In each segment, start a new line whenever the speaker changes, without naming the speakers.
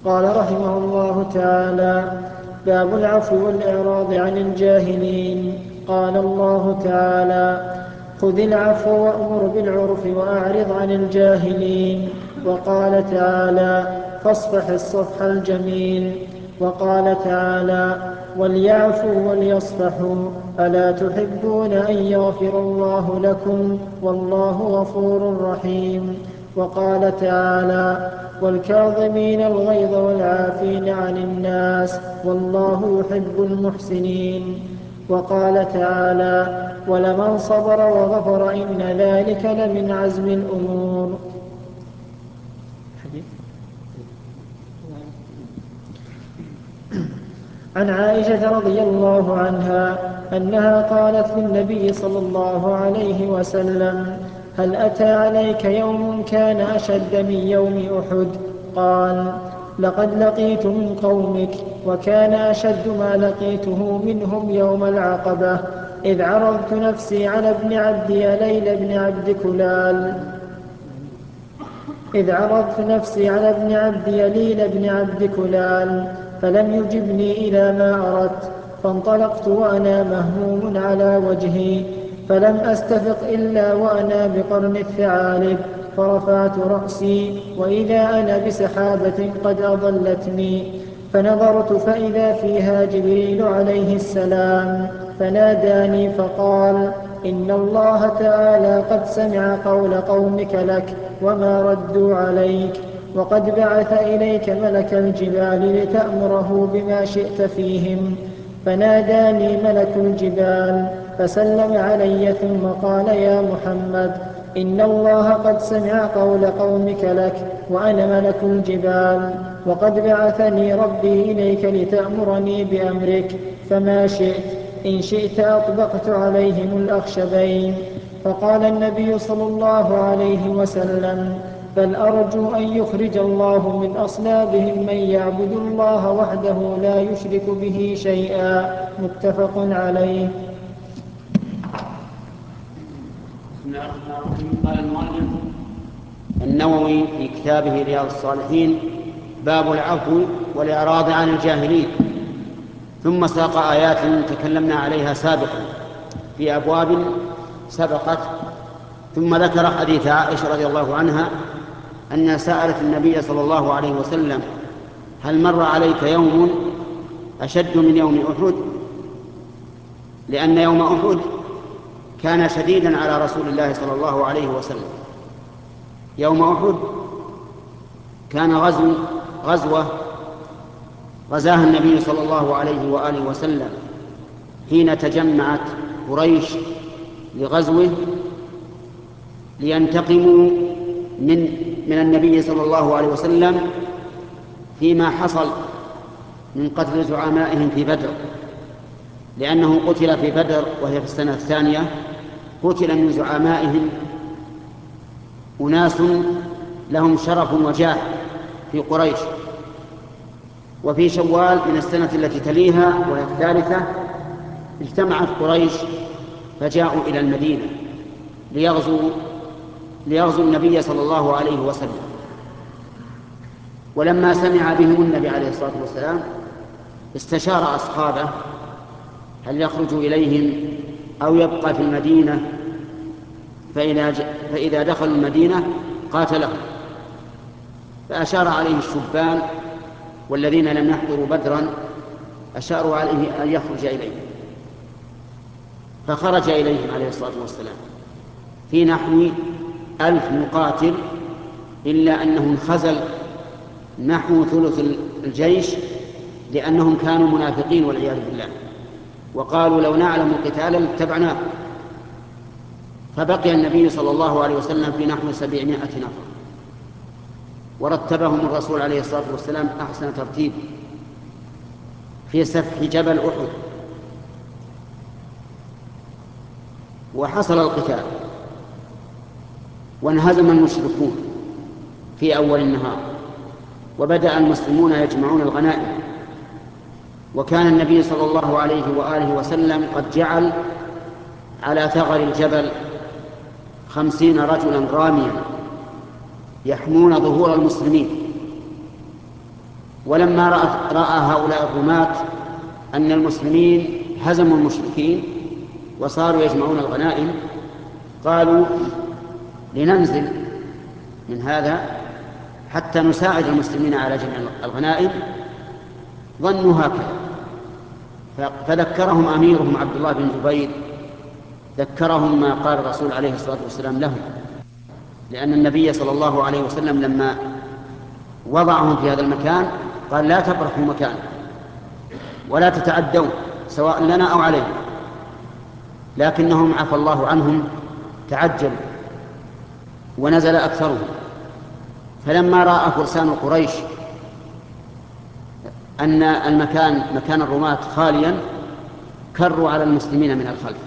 قال رحمه الله تعالى: باب العفو والإعراض عن الجاهلين. قال الله تعالى: خذ العفو وأمر بالعرف وأعرض عن الجاهلين. وقال تعالى: فاصفح الصفح الجميل. وقال تعالى: وليعفوا وليصفحوا ألا تحبون أن يغفر الله لكم والله غفور رحيم. وقال تعالى: والكاظمين الغيظ والعافين عن الناس والله يحب المحسنين. وقال تعالى: ولمن صبر وغفر إن ذلك لمن عزم الأمور. عن عائشة رضي الله عنها أنها قالت للنبي صلى الله عليه وسلم: هل أتى عليك يوم كان أشد من يوم أحد؟ قال: لقد لقيت من قومك وكان أشد ما لقيته منهم يوم العقبة، إذ عرضت نفسي على ابن عبد يليل بن عبد كلال فلم يجبني إلى ما أردت، فانطلقت وأنا مهموم على وجهي، فلم أستفق إلا وأنا بقرن الثعالب، فرفعت رأسي وإذا أنا بسحابة قد أضلتني، فنظرت فإذا فيها جبريل عليه السلام، فناداني فقال: إن الله تعالى قد سمع قول قومك لك وما ردوا عليك، وقد بعث إليك ملك الجبال لتأمره بما شئت فيهم. فناداني ملك الجبال فسلم علي ثم قال: يا محمد، إن الله قد سمع قول قومك لك وأنا ملك الجبال، وقد بعثني ربي إليك لتأمرني بأمرك، فما شئت، إن شئت أطبقت عليهم الأخشبين. فقال النبي صلى الله عليه وسلم: بل أرجو أن يخرج الله من أصلابهم من يعبد الله وحده لا يشرك به شيئا. متفق عليه.
بسم الله الرحمن الرحيم. قال المؤلف النووي في كتابه رياض الصالحين: باب العفو والإعراض عن الجاهلين. ثم ساق آيات تكلمنا عليها سابقا في أبواب سبقت، ثم ذكر حديث عائشة رضي الله عنها أن سألت النبي صلى الله عليه وسلم: هل مر عليك يوم أشد من يوم أحد؟ لأن يوم أحد كان شديدا على رسول الله صلى الله عليه وسلم. يوم أحد كان غزوة غزاها النبي صلى الله عليه وآله وسلم حين تجمعت قريش لغزوه لينتقموا من النبي صلى الله عليه وسلم فيما حصل من قتل زعمائهم في بدر، لأنه قتل في بدر وهي في السنة الثانية، قتل من زعمائهم أناس لهم شرف وجاه في قريش. وفي شوال من السنة التي تليها وهي الثالثة اجتمعت قريش فجاءوا إلى المدينة ليغزوا النبي صلى الله عليه وسلم. ولما سمع بهم النبي عليه الصلاة والسلام استشار أصحابه هل يخرج إليهم أو يبقى في المدينة، فإذا دخلوا المدينة قاتلهم. فأشار عليه الشبان والذين لم يحضروا بدرا، أشاروا عليه أن يخرج إليهم، فخرج إليهم عليه الصلاة والسلام في نحو 1000 مقاتل، إلا أنه انخزل نحو ثلث الجيش لأنهم كانوا منافقين والعياذ بالله، وقالوا لو نعلم قتالا لاتبعناه. فبقي النبي صلى الله عليه وسلم في نحو 700 نفر، ورتبهم الرسول عليه الصلاة والسلام أحسن ترتيب في سفح جبل أحد. وحصل القتال وانهزم المشركون في أول النهار، وبدأ المسلمون يجمعون الغنائم. وكان النبي صلى الله عليه وآله وسلم قد جعل على ثغر الجبل 50 رجلا راميا يحمون ظهور المسلمين، ولما رأى هؤلاء الرماة أن المسلمين هزموا المشركين وصاروا يجمعون الغنائم قالوا لننزل من هذا حتى نساعد المسلمين على جمع الغنائم. ظنوا هكذا، فذكرهم أميرهم عبد الله بن جبير، ذكرهم ما قال الرسول عليه الصلاة والسلام لهم، لأن النبي صلى الله عليه وسلم لما وضعهم في هذا المكان قال لا تبرحوا مكان ولا تتعدوا سواء لنا أو علينا، لكنهم عفى الله عنهم تعجلوا ونزل أكثرهم. فلما رأى فرسان قريش أن مكان الرماة خاليا كروا على المسلمين من الخلف،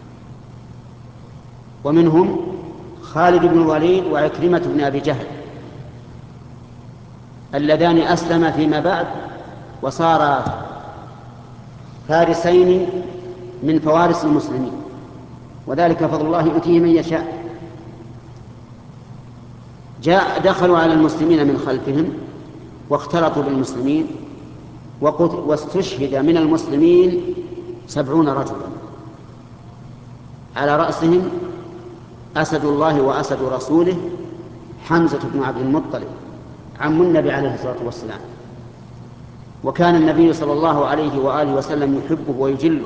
ومنهم خالد بن الوليد وعكرمة بن أبي جهل اللذان أسلما فيما بعد وصارا فارسين من فوارس المسلمين، وذلك فضل الله يؤتيه من يشاء. دخلوا على المسلمين من خلفهم واختلطوا بالمسلمين، واستشهد من المسلمين 70 رجلا، على رأسهم أسد الله وأسد رسوله حمزة بن عبد المطلب عم النبي عليه الصلاة والسلام، وكان النبي صلى الله عليه وآله وسلم يحبه ويجله.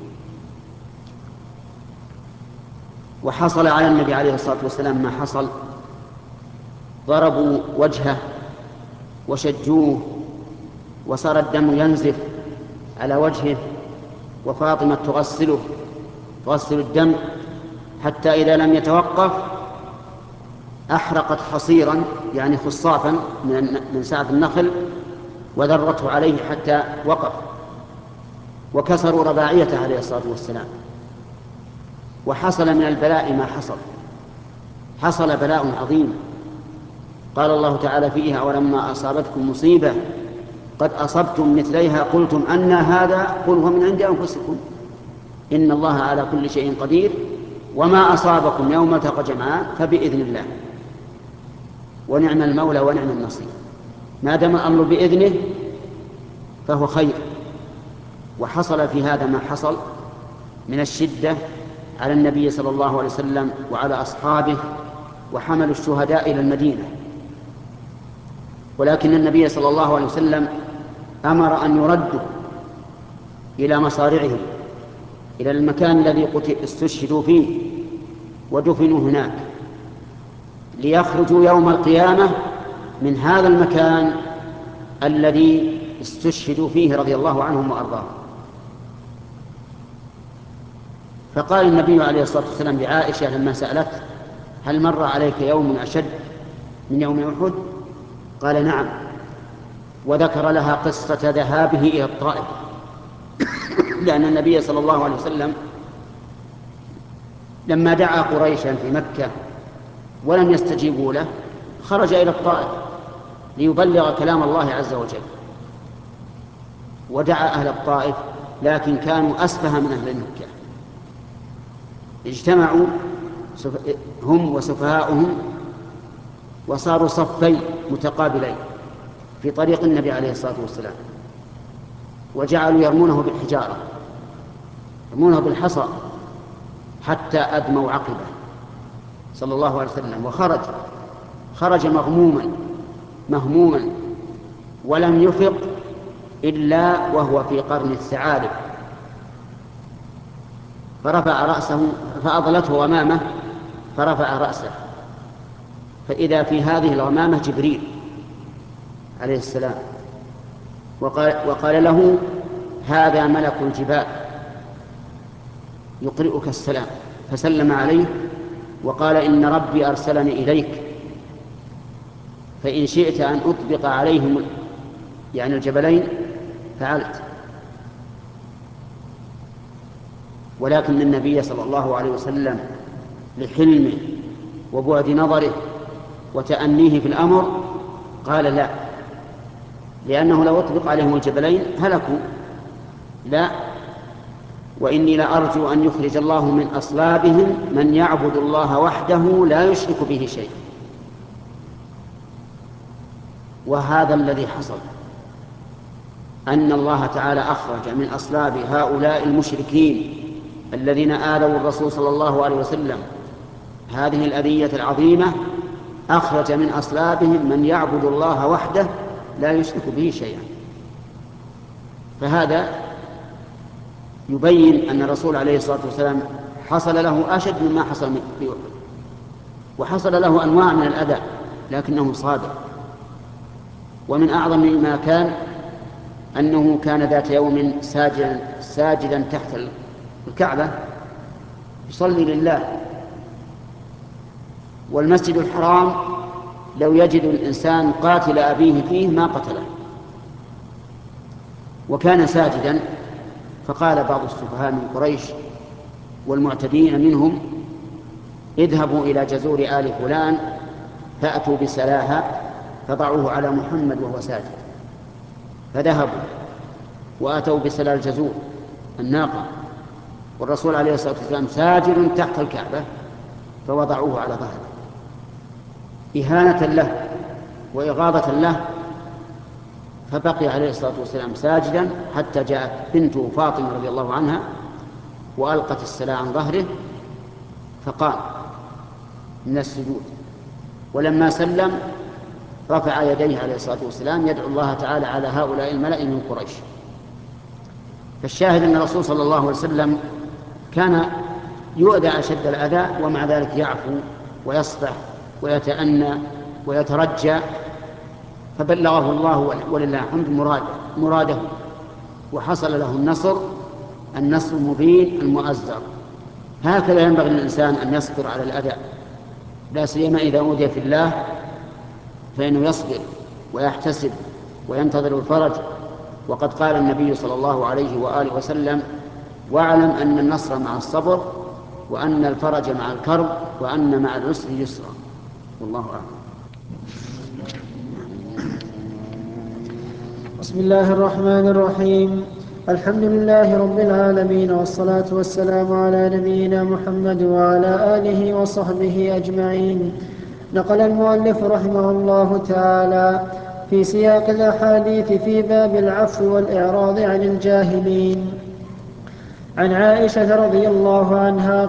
وحصل على النبي عليه الصلاة والسلام ما حصل، ضربوا وجهه وشجوه وصار الدم ينزف على وجهه، وفاطمة تغسل الدم حتى إذا لم يتوقف أحرقت حصيرا يعني خصافا من ساعة النخل وذرته عليه حتى وقف، وكسروا رباعيته عليه الصلاة والسلام. وحصل من البلاء ما حصل بلاء عظيم. قال الله تعالى فيها: ولما أصابتكم مصيبة قد أصبتم مثليها قلتم أنى هذا قل هو من عند أنفسكم إن الله على كل شيء قدير وما أصابكم يوم التقى جمعان فبإذن الله ونعم المولى ونعم النصير. ما دام الأمر بإذنه فهو خير. وحصل في هذا ما حصل من الشدة على النبي صلى الله عليه وسلم وعلى أصحابه، وحملوا الشهداء إلى المدينة، ولكن النبي صلى الله عليه وسلم أمر أن يردوا إلى مصارعهم، إلى المكان الذي استشهدوا فيه ودفنوا هناك، ليخرجوا يوم القيامة من هذا المكان الذي استشهدوا فيه رضي الله عنهم وأرضاهم. فقال النبي عليه الصلاة والسلام لعائشة لما سألته: هل مر عليك يوم أشد من يوم أحد؟ قال: نعم. وذكر لها قصة ذهابه إلى الطائف لأن النبي صلى الله عليه وسلم لما دعا قريشا في مكة ولم يستجيبوا له خرج إلى الطائف ليبلغ كلام الله عز وجل، ودعا أهل الطائف لكن كانوا أسفه من أهل مكة، اجتمعوا هم وسفهاؤهم وصاروا صفين متقابلين في طريق النبي عليه الصلاة والسلام، وجعلوا يرمونه بالحجارة، يرمونه بالحصى حتى أدموا عقبه صلى الله عليه وسلم، خرج مهموما ولم يفق إلا وهو في قرن الثعالب، فرفع رأسه فأضلته غمامة فرفع رأسه فإذا في هذه الغمامة جبريل عليه السلام، وقال له: هذا ملك الجبال يقرئك السلام، فسلم عليه وقال: إن ربي أرسلني إليك فإن شئت أن أطبق عليهم يعني الجبلين فعلت. ولكن النبي صلى الله عليه وسلم لحلمه وبعد نظره وتأنيه في الأمر قال: لا، لأنه لو أطبق عليهم الجبلين هلكوا، لا، وإني لأرجو أن يخرج الله من أصلابهم من يعبد الله وحده لا يشرك به شيء. وهذا الذي حصل، أن الله تعالى أخرج من أصلاب هؤلاء المشركين الذين آذوا الرسول صلى الله عليه وسلم هذه الأذية العظيمة، أخرج من أصلابهم من يعبد الله وحده لا يشرك به شيئا. فهذا يبين أن الرسول عليه الصلاة والسلام حصل له أشد مما حصل في أحد، وحصل له أنواع من الأذى لكنه صابر. ومن أعظم ما كان أنه كان ذات يوم ساجدا تحت الكعبة يصلي لله، والمسجد الحرام لو يجد الإنسان قاتل أبيه فيه ما قتله، وكان ساجدا. فقال بعض السفهاء من قريش والمعتدين منهم: اذهبوا إلى جزور آل فلان فأتوا بسلاها فضعوه على محمد وهو ساجد. فذهبوا وأتوا بسلا الجزور الناقة، والرسول عليه الصلاة والسلام ساجد تحت الكعبة، فوضعوه على ظهره إهانة له وإغاظة له. فبقي عليه الصلاة والسلام ساجدا حتى جاءت بنته فاطمة رضي الله عنها وألقت السلاح عن ظهره، فقام من السجود، ولما سلم رفع يديه عليه الصلاة والسلام يدعو الله تعالى على هؤلاء الملأ من قريش. فالشاهد أن الرسول صلى الله عليه وسلم كان يؤذى أشد الأذى، ومع ذلك يعفو ويصفح ويتأنى ويترجى، فبلغه الله ولله الحمد مراده، وحصل له النصر المبين المؤزر. هكذا ينبغي للإنسان أن يصبر على الأذى، لا سيما إذا أوذي في الله، فإنه يصبر ويحتسب وينتظر الفرج. وقد قال النبي صلى الله عليه وآله وسلم: واعلم أن النصر مع الصبر، وأن الفرج مع الكرب، وأن مع العسر يسرا. والله أعلم.
بسم الله الرحمن الرحيم. الحمد لله رب العالمين، والصلاة والسلام على نبينا محمد وعلى آله وصحبه أجمعين. نقل المؤلف رحمه الله تعالى في سياق الأحاديث في باب العفو والإعراض عن الجاهلين عن عائشة رضي الله عنها